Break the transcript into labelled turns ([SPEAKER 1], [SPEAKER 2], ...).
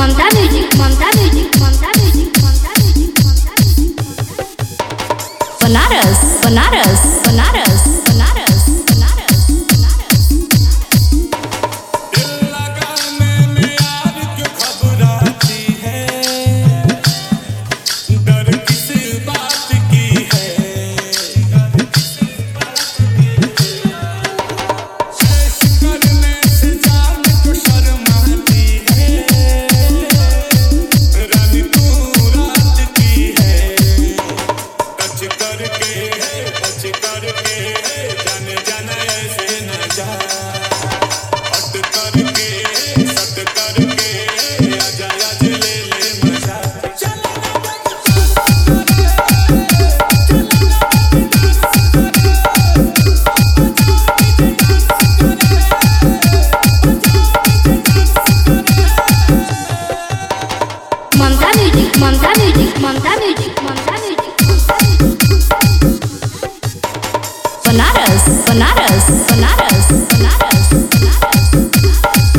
[SPEAKER 1] Mamta Music, Mamta Music, Mamta Music, Mamta Music, Mamta Music. Banaras, Banaras, Banaras, Banaras, Banaras, Banaras.
[SPEAKER 2] दिल लगाने में यार क्यों घबराती है, डर किस बात की है, ऐश करने से जान को शर्माती है, रानी तू रात की है, टच करके जाने जाने ऐसे न जा, हट करके सट करके आजा आज ले ले मजा।
[SPEAKER 1] Mamta Music, Mamta Music, Mamta Music, Mamta Music. Banaras, Banaras, Banaras, Banaras, Banaras.